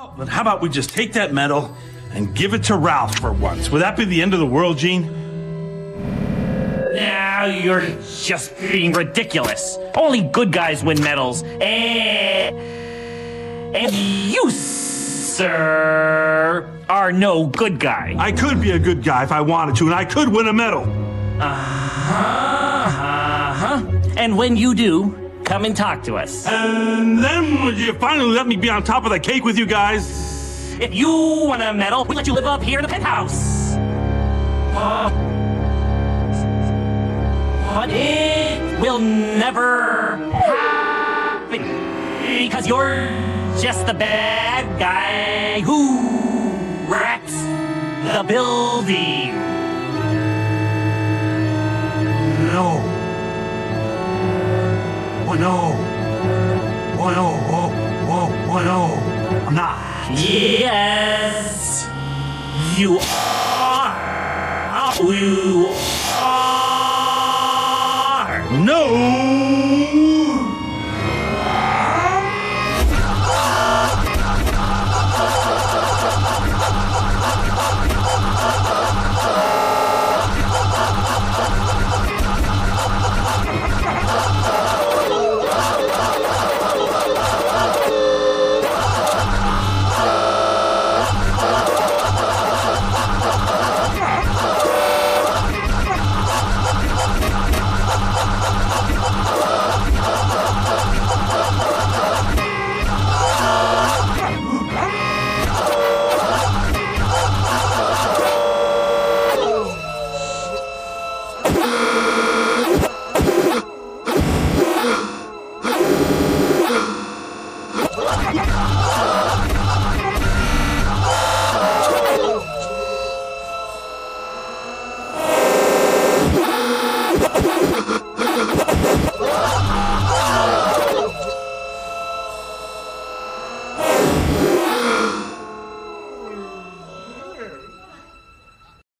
Well, then how about we just take that medal and give it to Ralph for once? Would that be the end of the world, Gene? Now you're just being ridiculous. Only good guys win medals. And you, sir, are no good guy. I could be a good guy if I wanted to, and I could win a medal. And when you do, come and talk to us. And then would you finally let me be on top of the cake with you guys? If you want a medal, we'll let you live up here in the penthouse. But it will never happen. Because you're just the bad guy who wrecks the building. No. Oh no. Oh no. Oh no. I'm not. Yes, you are. You are. No.